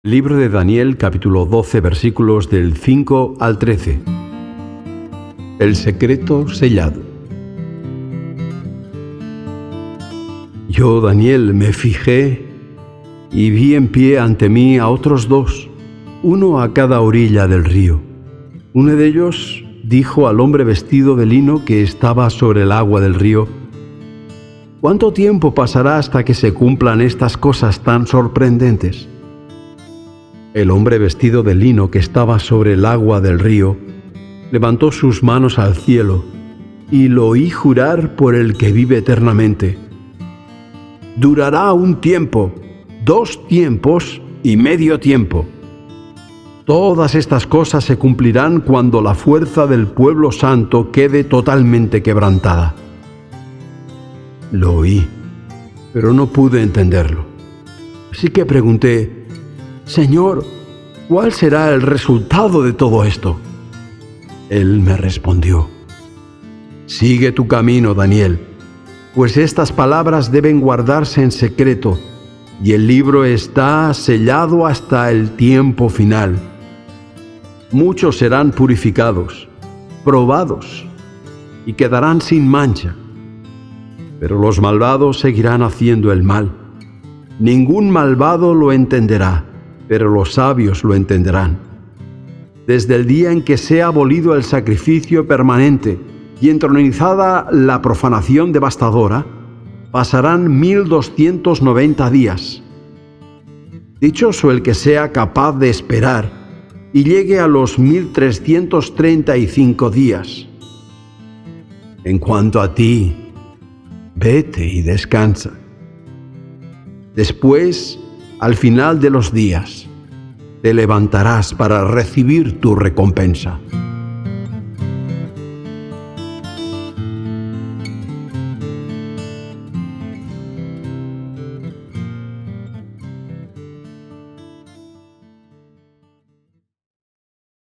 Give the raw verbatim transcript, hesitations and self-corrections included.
Libro de Daniel, capítulo doce, versículos del cinco al trece. El secreto sellado. Yo, Daniel, me fijé y vi en pie ante mí a otros dos, uno a cada orilla del río. Uno de ellos dijo al hombre vestido de lino que estaba sobre el agua del río: ¿Cuánto tiempo pasará hasta que se cumplan estas cosas tan sorprendentes? El hombre vestido de lino que estaba sobre el agua del río levantó sus manos al cielo y lo oí jurar por el que vive eternamente: durará un tiempo, dos tiempos y medio tiempo. Todas estas cosas se cumplirán cuando la fuerza del pueblo santo quede totalmente quebrantada. Lo oí, pero no pude entenderlo. Así que pregunté: Señor, ¿cuál será el resultado de todo esto? Él me respondió: sigue tu camino, Daniel, pues estas palabras deben guardarse en secreto, y el libro está sellado hasta el tiempo final. Muchos serán purificados, probados, y quedarán sin mancha. Pero los malvados seguirán haciendo el mal. Ningún malvado lo entenderá, pero los sabios lo entenderán. Desde el día en que sea abolido el sacrificio permanente y entronizada la profanación devastadora, pasarán mil doscientos noventa días. Dichoso el que sea capaz de esperar y llegue a los mil trescientos treinta y cinco días. En cuanto a ti, vete y descansa. Después, al final de los días, te levantarás para recibir tu recompensa.